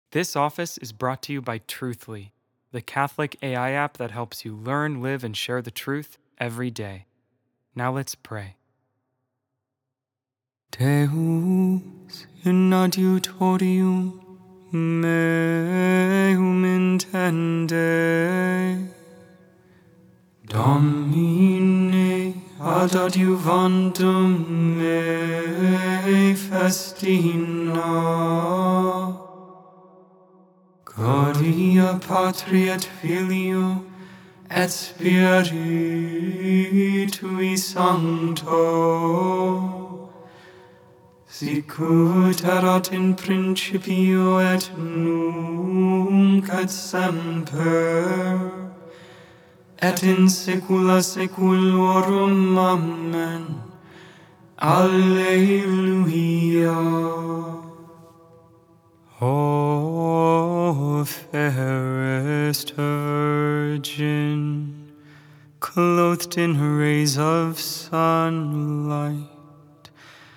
This office is brought to you by Truthly, the Catholic AI app that helps you learn, live, and share the truth every day. Now let's pray. Deus in adiutorium meum intende, Domine ad adiuvandum me festina, Gloria Patri et Filio et Spiritui Sancto, sicut erat in principio et nunc et semper, et in saecula saeculorum. Amen. Alleluia. O fairest Virgin, clothed in rays of sunlight,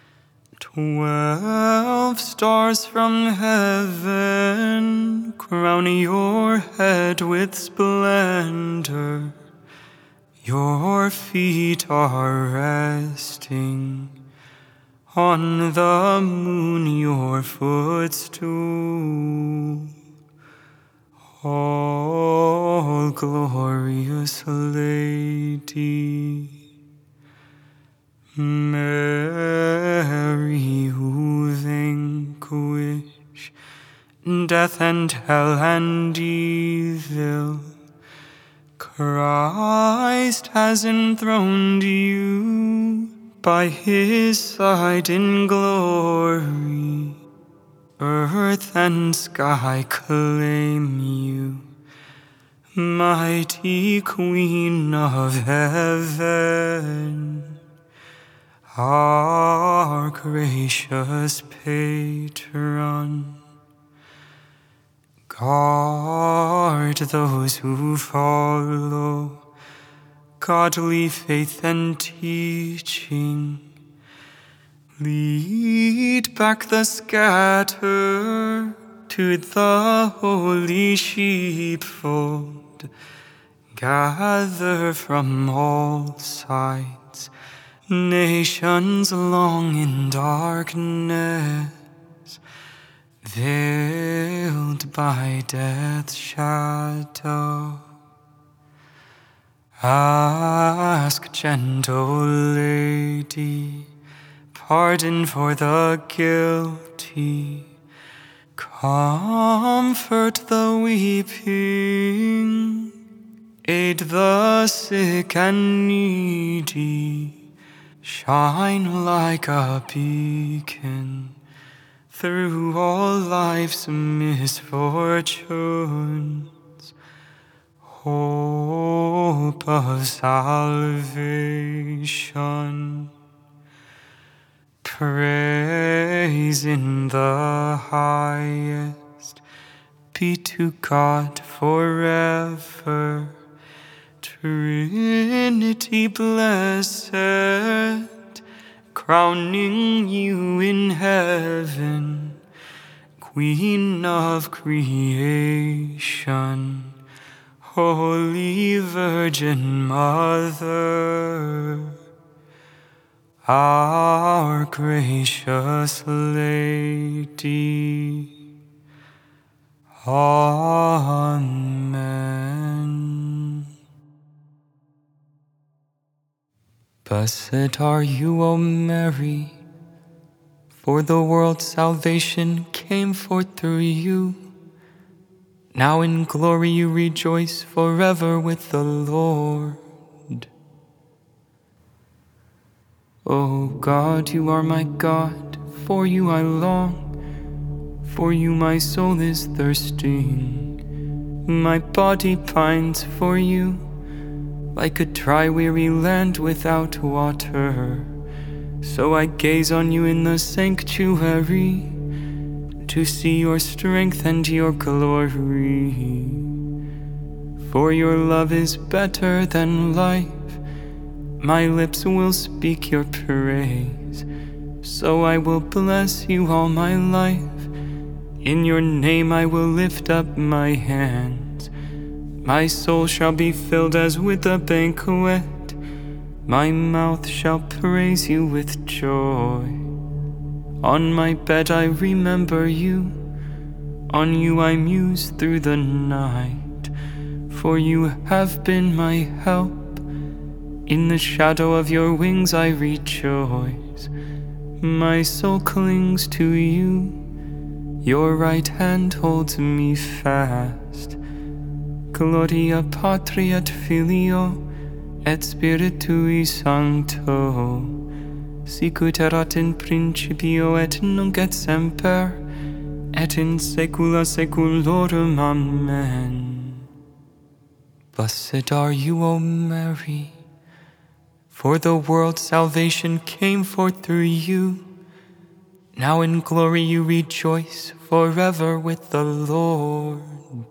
12 stars from heaven crown your head with splendor. Your feet are resting on the moon, your footstool. All glorious Lady, Mary, who vanquish death and hell and evil, Christ has enthroned you by his side in glory. Earth and sky claim you, mighty Queen of heaven, our gracious patron. Guard those who follow godly faith and teaching. Lead back the scattered to the holy sheepfold. Gather from all sides nations long in darkness, veiled by death's shadow. Ask, gentle Lady, pardon for the guilty. Comfort the weeping, aid the sick and needy. Shine like a beacon through all life's misfortunes. Hope of salvation. Praise in the highest be to God forever. Trinity blessed, crowning you in heaven, Queen of creation, Holy Virgin Mother, our gracious Lady. Amen. Blessed are you, O Mary, for the world's salvation came forth through you. Now in glory you rejoice forever with the Lord. O God, you are my God, for you I long. For you my soul is thirsting, my body pines for you, like a dry weary land without water. So I gaze on you in the sanctuary, to see your strength and your glory. For your love is better than life, my lips will speak your praise. So I will bless you all my life, In your name I will lift up my hands. My soul shall be filled as with a banquet. My mouth shall praise you with joy. On my bed I remember you. On you I muse through the night. For you have been my help. In the shadow of your wings I rejoice. My soul clings to you. Your right hand holds me fast. Gloria Patri et Filio et Spiritui Sancto, sicut erat in principio et nunc et semper, et in saecula saeculorum. Amen. Blessed are you, O Mary, for the world's salvation came forth through you. Now in glory you rejoice forever with the Lord.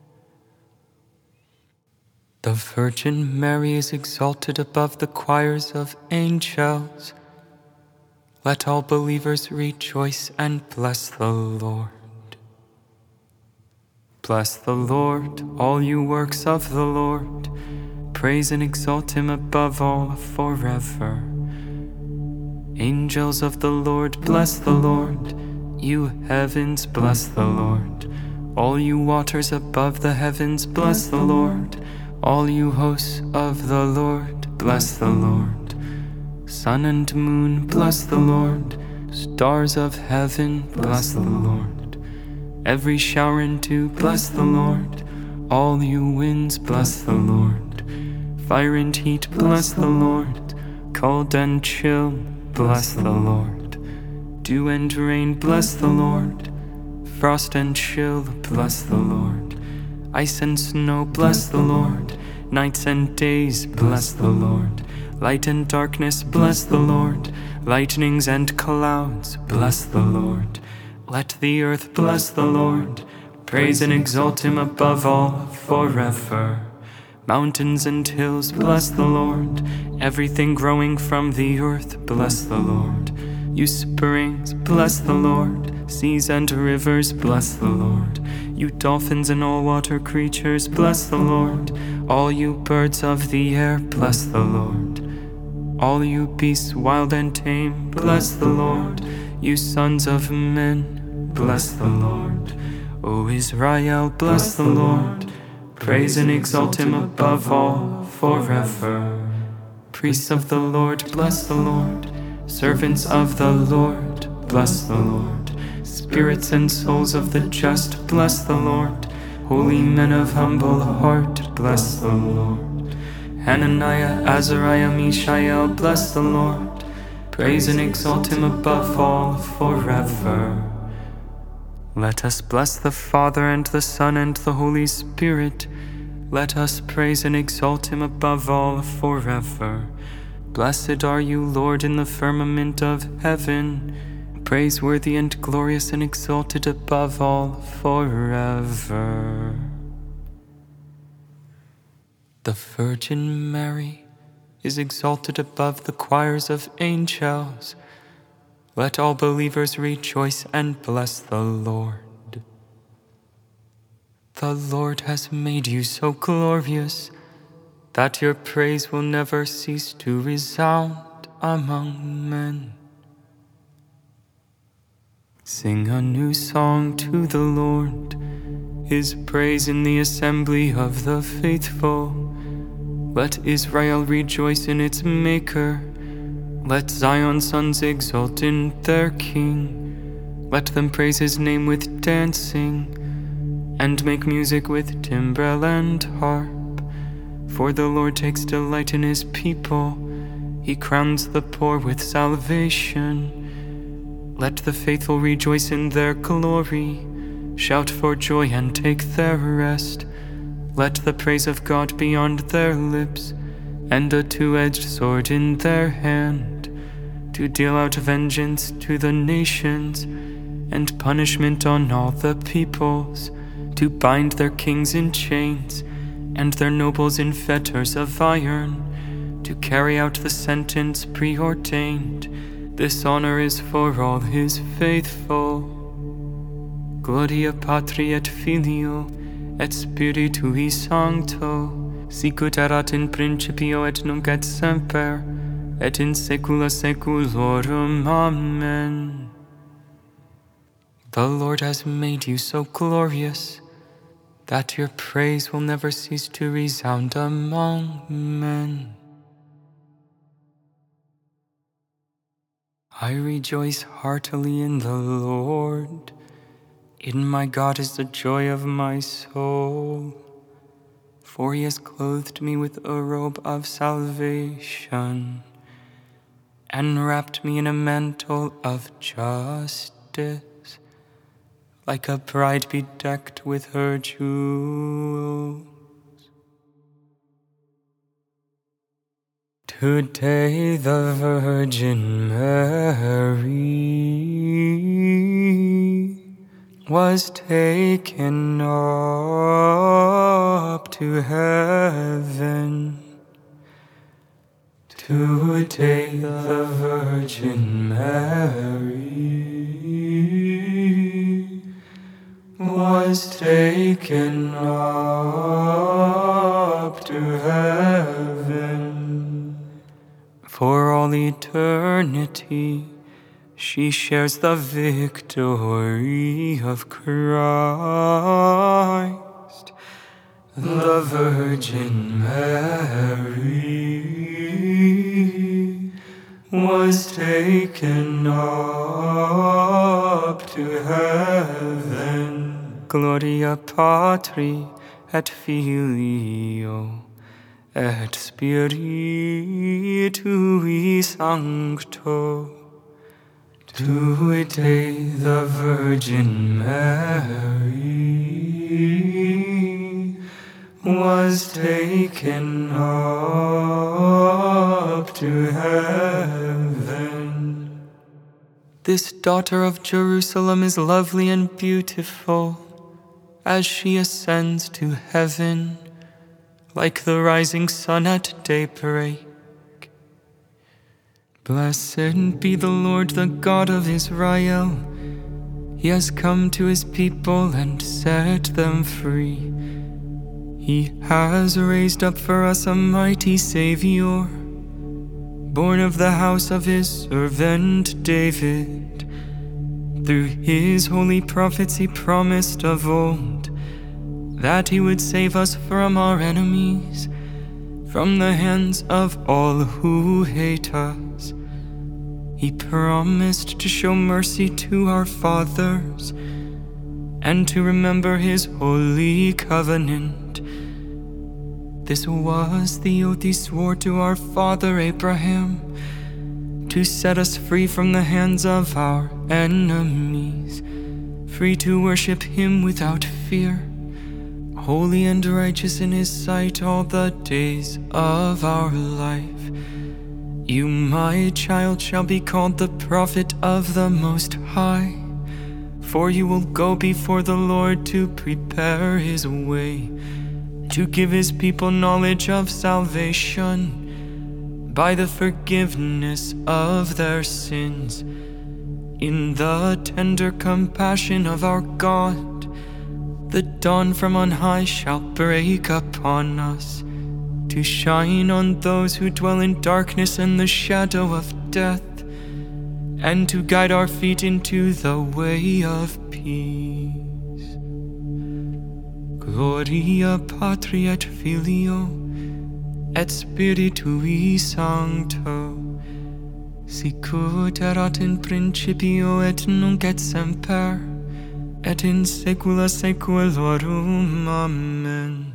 The Virgin Mary is exalted above the choirs of angels. Let all believers rejoice and bless the Lord. Bless the Lord, all you works of the Lord. Praise and exalt him above all forever. Angels of the Lord, bless the Lord. You heavens, bless the Lord. All you waters above the heavens, bless the Lord. All you hosts of the Lord, bless the Lord. Sun and moon, bless the Lord. Stars of heaven, bless the Lord. Every shower and dew, bless the Lord. All you winds, bless the Lord. Fire and heat, bless the Lord. Cold and chill, bless the Lord. Dew and rain, bless the Lord. Frost and chill, bless the Lord. Ice and snow, bless the Lord. Nights and days, bless the Lord. Light and darkness, bless the Lord. Lightnings and clouds, bless the Lord. Let the earth bless the Lord. Praise and exalt him above all forever. Mountains and hills, bless the Lord. Everything growing from the earth, bless the Lord. You springs, bless the Lord. Seas and rivers, bless the Lord. You dolphins and all water creatures, bless the Lord. All you birds of the air, bless the Lord. All you beasts wild and tame, bless the Lord. You sons of men, bless the Lord. O Israel, bless the Lord. Praise and exalt him above all forever. Priests of the Lord, bless the Lord. Servants of the Lord, bless the Lord. Spirits and souls of the just, bless the Lord. Holy men of humble heart, bless the Lord. Hananiah, Azariah, Mishael, bless the Lord. Praise and exalt him above all forever. Let us bless the Father and the Son and the Holy Spirit. Let us praise and exalt him above all forever. Blessed are you, Lord, in the firmament of heaven, praiseworthy and glorious and exalted above all forever. The Virgin Mary is exalted above the choirs of angels. Let all believers rejoice and bless the Lord. The Lord has made you so glorious that your praise will never cease to resound among men. Sing a new song to the Lord, his praise in the assembly of the faithful. Let Israel rejoice in its Maker. Let Zion's sons exult in their King. Let them praise his name with dancing, and make music with timbrel and harp. For the Lord takes delight in his people. He crowns the poor with salvation. Let the faithful rejoice in their glory. Shout for joy and take their rest. Let the praise of God be on their lips, and a two-edged sword in their hand, to deal out vengeance to the nations, and punishment on all the peoples, to bind their kings in chains, and their nobles in fetters of iron, to carry out the sentence preordained. This honor is for all his faithful. Gloria Patri et Filio et Spiritui Sancto, sicut erat in principio et nunc et semper, et in saecula saeculorum. Amen. The Lord has made you so glorious that your praise will never cease to resound among men. I rejoice heartily in the Lord. In my God is the joy of my soul. For he has clothed me with a robe of salvation and wrapped me in a mantle of justice, like a bride bedecked with her jewels. Today the Virgin Mary was taken up to heaven. Today the Virgin Mary was taken up to heaven. For all eternity she shares the victory of Christ. The Virgin Mary was taken up to heaven. Gloria Patri et Filio et Spiritui Sancto. Today the Virgin Mary was taken up to heaven. This daughter of Jerusalem is lovely and beautiful as she ascends to heaven, like the rising sun at daybreak. Blessed be the Lord, the God of Israel. He has come to his people and set them free. He has raised up for us a mighty Savior, born of the house of his servant David. Through his holy prophets he promised of old that he would save us from our enemies, from the hands of all who hate us. He promised to show mercy to our fathers and to remember his holy covenant. This was the oath he swore to our father Abraham, to set us free from the hands of our enemies, free to worship him without fear, holy and righteous in his sight all the days of our life. You, my child, shall be called the prophet of the Most High, for you will go before the Lord to prepare his way, to give his people knowledge of salvation by the forgiveness of their sins. In the tender compassion of our God, the dawn from on high shall break upon us, to shine on those who dwell in darkness and the shadow of death, and to guide our feet into the way of peace. Gloria Patri et Filio et Spiritui Sancto, sicut erat in principio et nunc et semper, et in saecula saeculorum. Amen.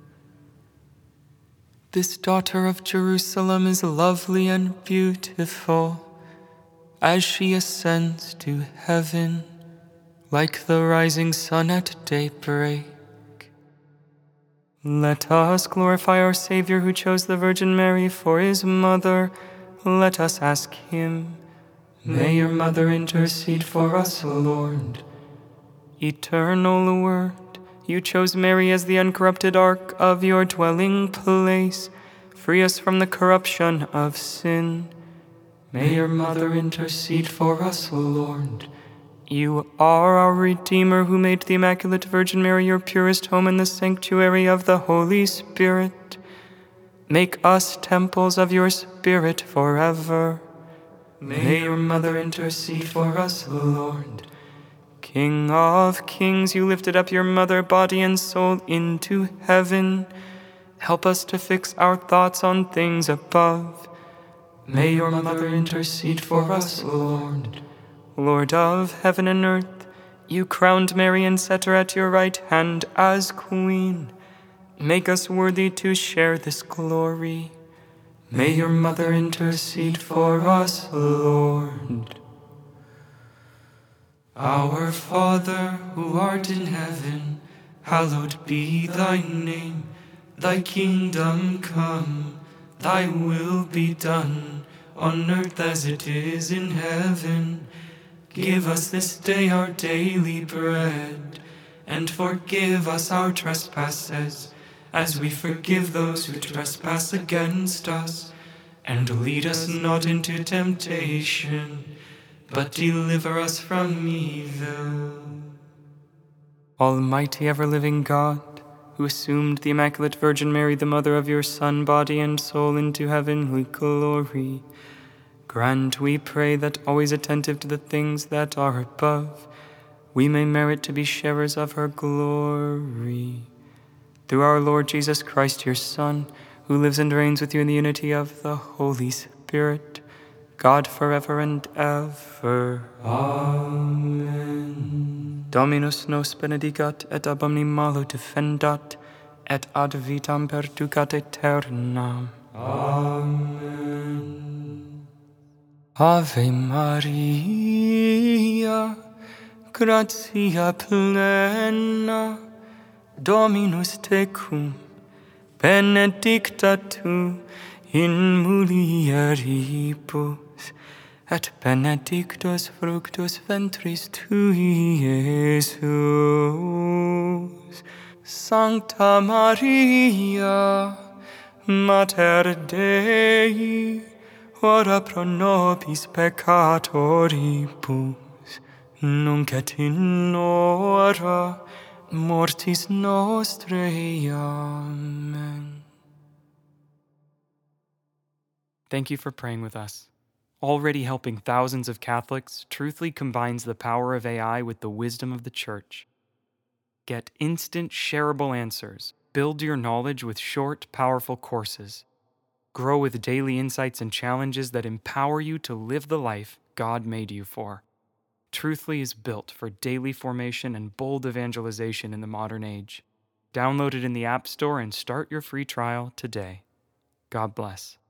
This daughter of Jerusalem is lovely and beautiful as she ascends to heaven, like the rising sun at daybreak. Let us glorify our Savior, who chose the Virgin Mary for his mother. Let us ask him. May your mother intercede for us, O Lord. Eternal Word, you chose Mary as the uncorrupted ark of your dwelling place. Free us from the corruption of sin. May your mother intercede for us, O Lord. You are our Redeemer, who made the Immaculate Virgin Mary your purest home in the sanctuary of the Holy Spirit. Make us temples of your Spirit forever. May your Mother intercede for us, Lord. King of kings, you lifted up your Mother, body and soul, into heaven. Help us to fix our thoughts on things above. May your Mother intercede for us, Lord. Lord of heaven and earth, you crowned Mary and set her at your right hand as Queen. Make us worthy to share this glory. May your Mother intercede for us, Lord. Our Father, who art in heaven, hallowed be thy name. Thy kingdom come, thy will be done, on earth as it is in heaven. Give us this day our daily bread, and forgive us our trespasses, as we forgive those who trespass against us. And lead us not into temptation, but deliver us from evil. Almighty ever-living God, who assumed the Immaculate Virgin Mary, the mother of your Son, body and soul, into heavenly glory, grant, we pray, that always attentive to the things that are above, we may merit to be sharers of her glory. Through our Lord Jesus Christ, your Son, who lives and reigns with you in the unity of the Holy Spirit, God forever and ever. Amen. Dominus nos benedicat et ab omni malo defendat, et ad vitam perducat aeternam. Amen. Ave Maria, gratia plena, Dominus tecum, benedicta tu in mulieribus, et benedictus fructus ventris tui, Iesus. Sancta Maria, Mater Dei, ora pro nobis peccatoribus, nunc et in hora mortis nostrae. Amen. Thank you for praying with us. Already helping thousands of Catholics, Truthly combines the power of AI with the wisdom of the Church. Get instant, shareable answers. Build your knowledge with short, powerful courses. Grow with daily insights and challenges that empower you to live the life God made you for. Truthly is built for daily formation and bold evangelization in the modern age. Download it in the App Store and start your free trial today. God bless.